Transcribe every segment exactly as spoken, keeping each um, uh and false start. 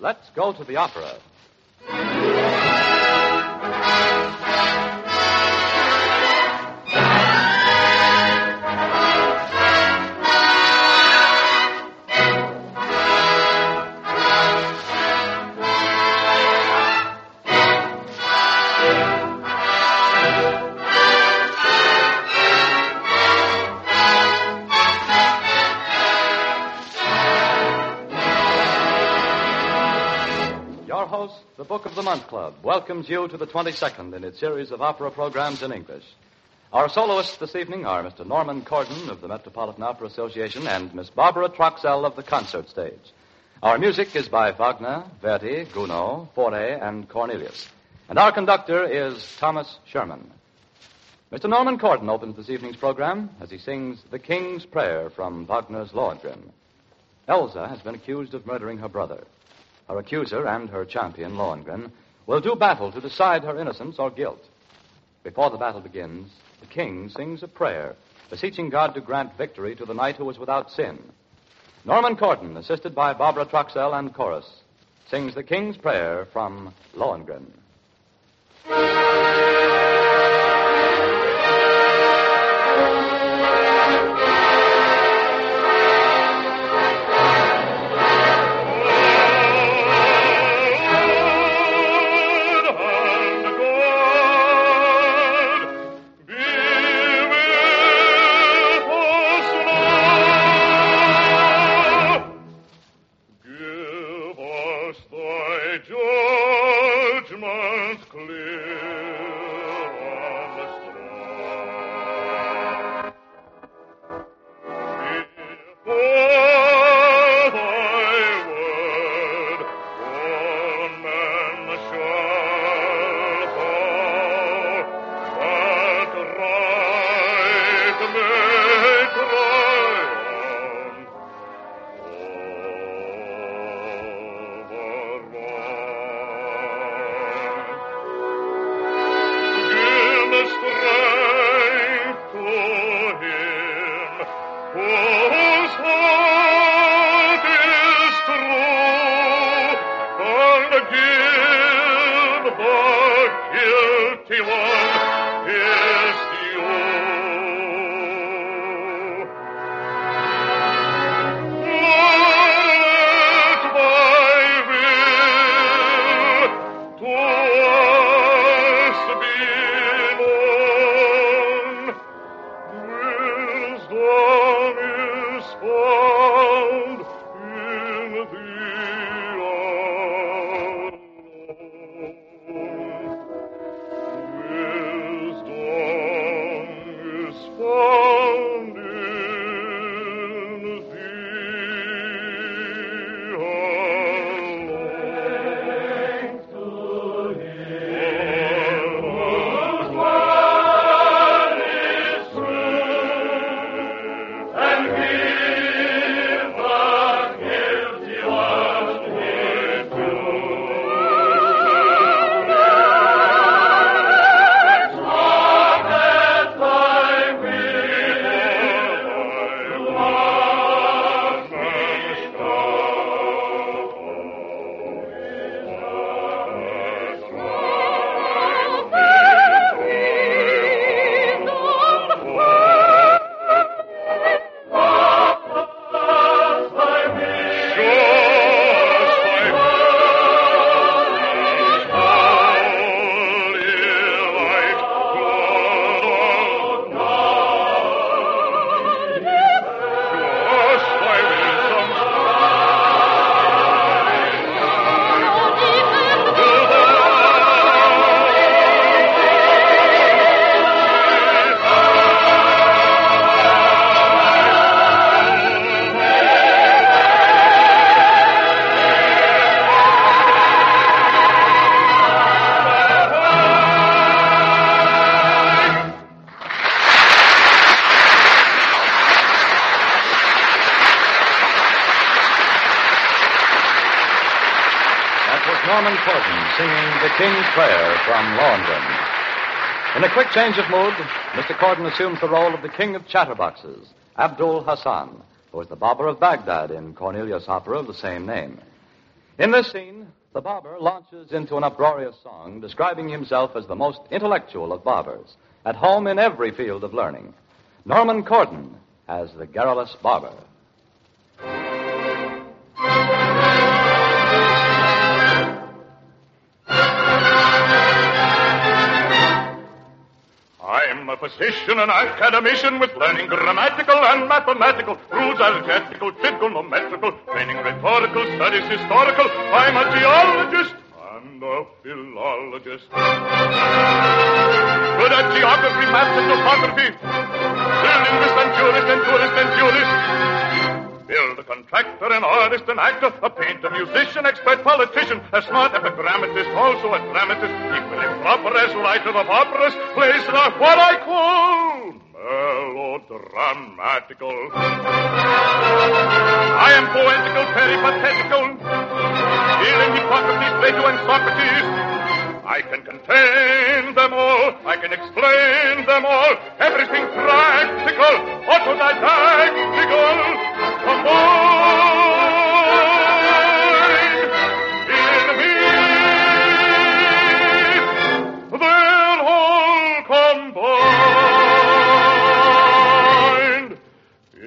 Let's go to the opera. The Book of the Month Club welcomes you to the twenty-second in its series of opera programs in English. Our soloists this evening are Mister Norman Corden of the Metropolitan Opera Association and Miss Barbara Troxell of the Concert Stage. Our music is by Wagner, Verdi, Gounod, Fauré, and Cornelius. And our conductor is Thomas Sherman. Mister Norman Corden opens this evening's program as he sings The King's Prayer from Wagner's Lohengrin. Elsa has been accused of murdering her brother. Her accuser and her champion, Lohengrin, will do battle to decide her innocence or guilt. Before the battle begins, the king sings a prayer, beseeching God to grant victory to the knight who was without sin. Norman Corden, assisted by Barbara Troxell and chorus, sings the King's Prayer from Lohengrin. Norman Corden singing The King's Prayer from Lohengrin. In a quick change of mood, Mister Corden assumes the role of the king of chatterboxes, Abdul Hassan, who was the Baba of Baghdad in Cornelius' opera of the same name. In this scene, the barber launches into an uproarious song describing himself as the most intellectual of barbers, at home in every field of learning. Norman Corden as the garrulous barber. I'm a physician, an academician with learning grammatical and mathematical, rules algebraical, trigonometrical, training rhetorical, studies historical. I'm a geologist and a philologist. Good at geography, maths, and topography. Linguist and jurist and tourist and duelist. Builder, contractor, an artist, an actor, a painter, musician, expert politician, a smart epigrammatist, also a dramatist, equally proper as writer of operas, plays are what I call melodramatical. I am poetical, peripatetical, dealing Hippocrates, Plato, and Socrates. I can contain them all, I can explain them all, everything practical, autodidactical, combined in me. They're all combined in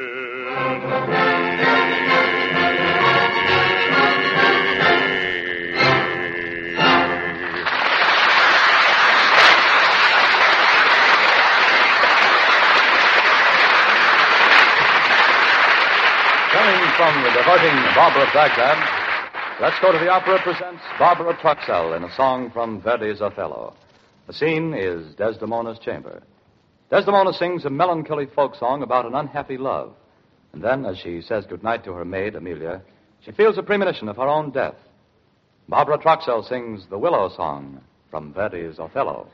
From the diverting Barber of Baghdad, let's go to the opera presents Barbara Truxell in a song from Verdi's Othello. The scene is Desdemona's chamber. Desdemona sings a melancholy folk song about an unhappy love. And then, as she says goodnight to her maid, Amelia, she feels a premonition of her own death. Barbara Truxell sings the Willow Song from Verdi's Othello.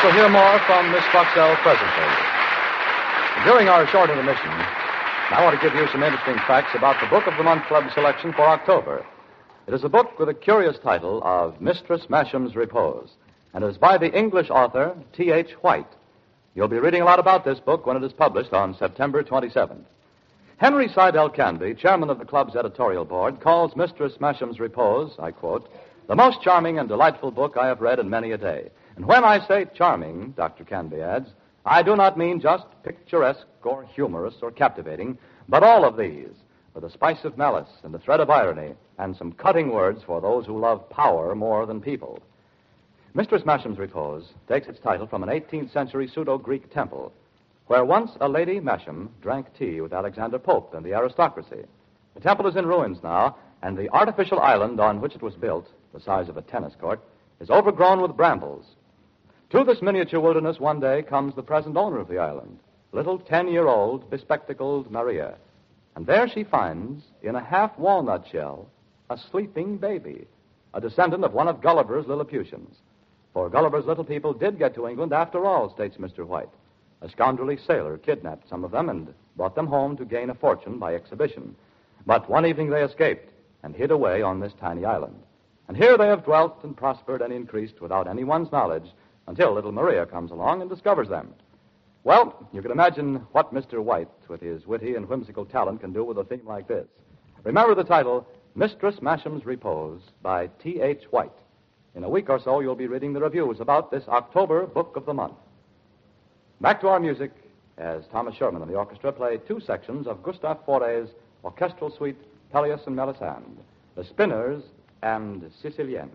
shall hear more from Miss Troxell presently. During our short intermission, I want to give you some interesting facts about the Book of the Month Club selection for October. It is a book with a curious title of Mistress Masham's Repose, and it is by the English author T H White. You'll be reading a lot about this book when it is published on September twenty-seventh. Henry Seidel Canby, chairman of the club's editorial board, calls Mistress Masham's Repose, I quote, the most charming and delightful book I have read in many a day. And when I say charming, Doctor Canby adds, I do not mean just picturesque or humorous or captivating, but all of these, with a spice of malice and a thread of irony, and some cutting words for those who love power more than people. Mistress Masham's Repose takes its title from an eighteenth century pseudo-Greek temple, where once a Lady Masham drank tea with Alexander Pope and the aristocracy. The temple is in ruins now, and the artificial island on which it was built, the size of a tennis court, is overgrown with brambles. To this miniature wilderness one day comes the present owner of the island, little ten-year-old, bespectacled Maria. And there she finds, in a half-walnut shell, a sleeping baby, a descendant of one of Gulliver's Lilliputians. For Gulliver's little people did get to England after all, states Mister White. A scoundrelly sailor kidnapped some of them and brought them home to gain a fortune by exhibition. But one evening they escaped and hid away on this tiny island. And here they have dwelt and prospered and increased without anyone's knowledge until little Maria comes along and discovers them. Well, you can imagine what Mister White, with his witty and whimsical talent, can do with a theme like this. Remember the title, Mistress Masham's Repose, by T H White. In a week or so, you'll be reading the reviews about this October Book of the Month. Back to our music, as Thomas Sherman and the orchestra play two sections of Gustave Fauré's orchestral suite, Pelleas and Melisande, The Spinners and Sicilienne.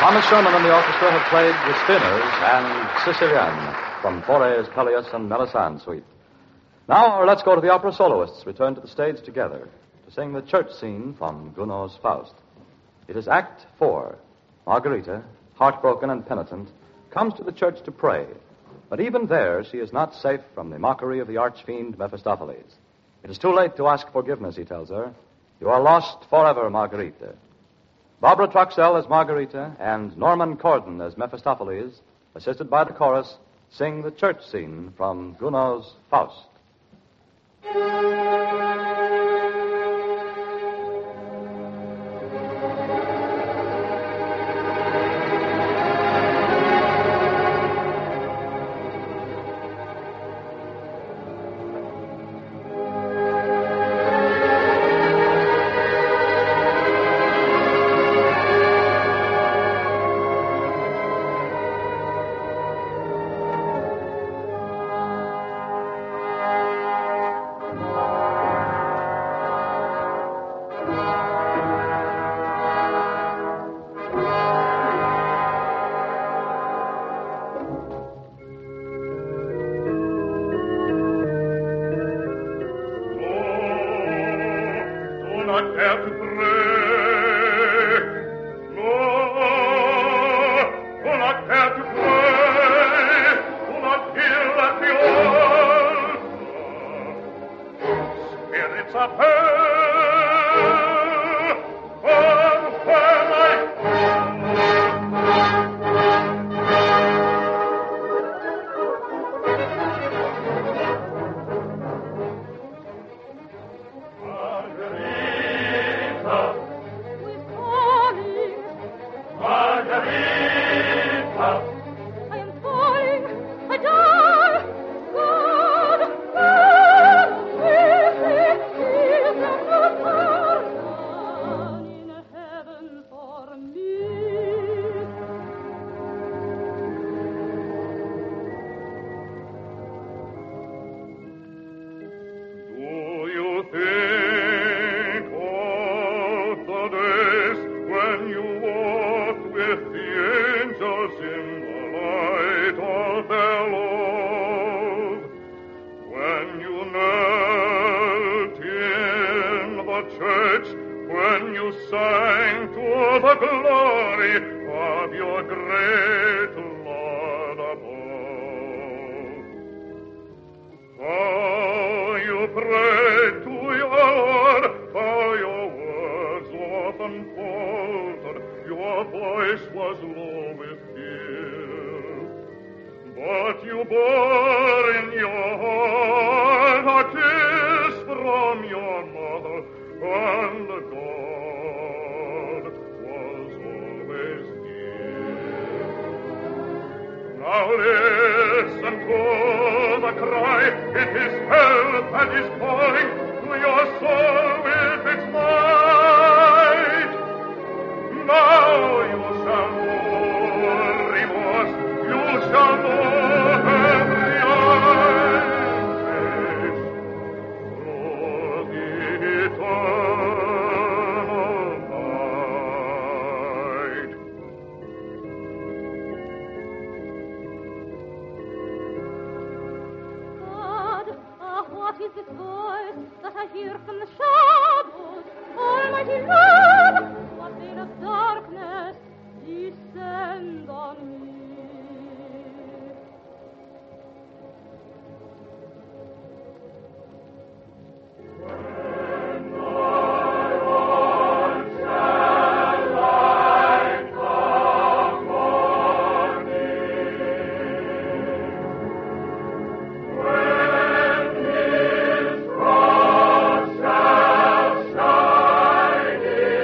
Thomas Sherman and the orchestra have played The Spinners and Sicilienne from Fauré's Pelleas and Melisande suite. Now, let's go to the opera soloists return to the stage together to sing the church scene from Gounod's Faust. It is Act Four. Margarita, heartbroken and penitent, comes to the church to pray. But even there, she is not safe from the mockery of the archfiend Mephistopheles. It is too late to ask forgiveness, he tells her. You are lost forever, Margarita. Barbara Troxell as Margarita and Norman Corden as Mephistopheles, assisted by the chorus, sing the church scene from Gounod's Faust. Shine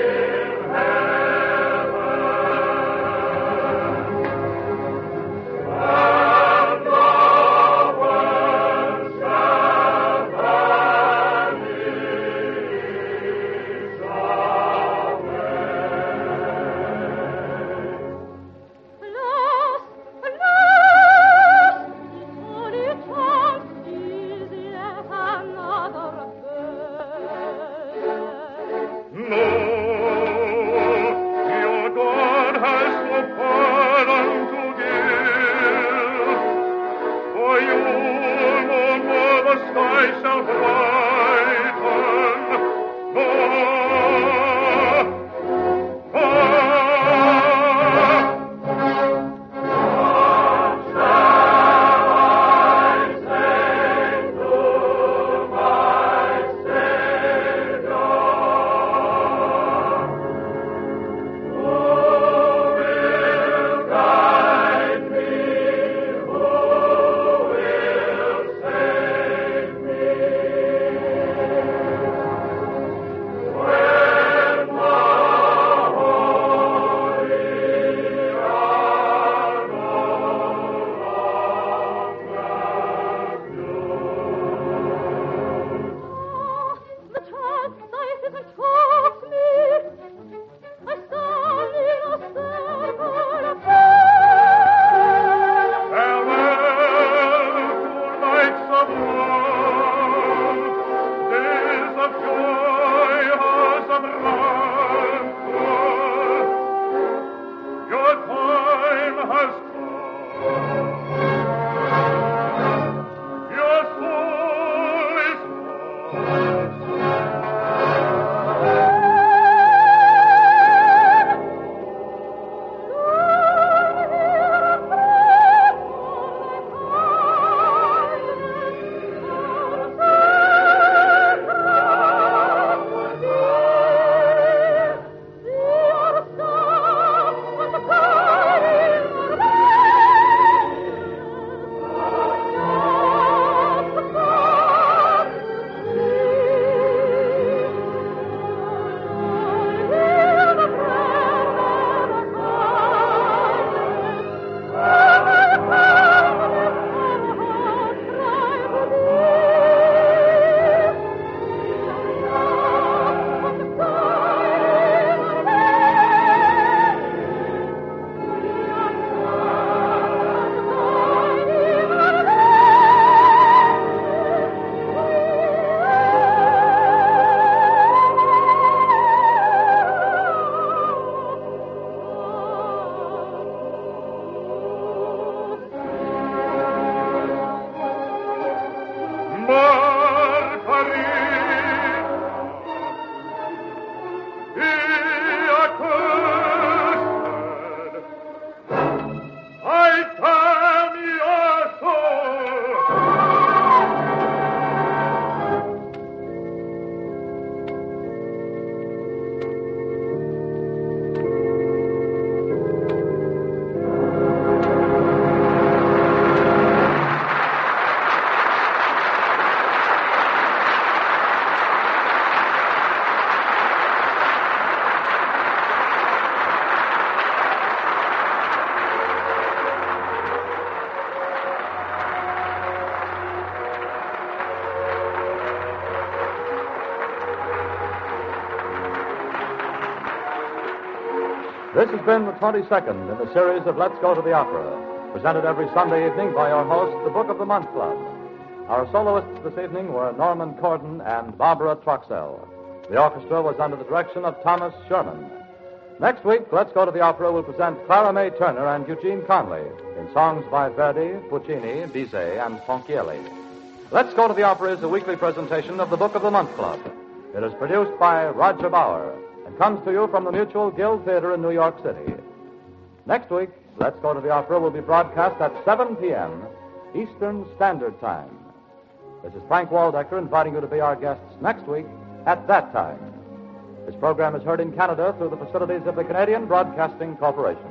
This has been the twenty-second in the series of Let's Go to the Opera, presented every Sunday evening by our host, the Book of the Month Club. Our soloists this evening were Norman Corden and Barbara Troxell. The orchestra was under the direction of Thomas Sherman. Next week, Let's Go to the Opera will present Clara May Turner and Eugene Conley in songs by Verdi, Puccini, Bizet, and Ponchielli. Let's Go to the Opera is a weekly presentation of the Book of the Month Club. It is produced by Roger Bauer and comes to you from the Mutual Guild Theater in New York City. Next week, Let's Go to the Opera will be broadcast at seven p.m. Eastern Standard Time. This is Frank Waldecker inviting you to be our guests next week at that time. This program is heard in Canada through the facilities of the Canadian Broadcasting Corporation.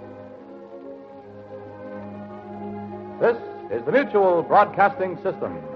This is the Mutual Broadcasting System.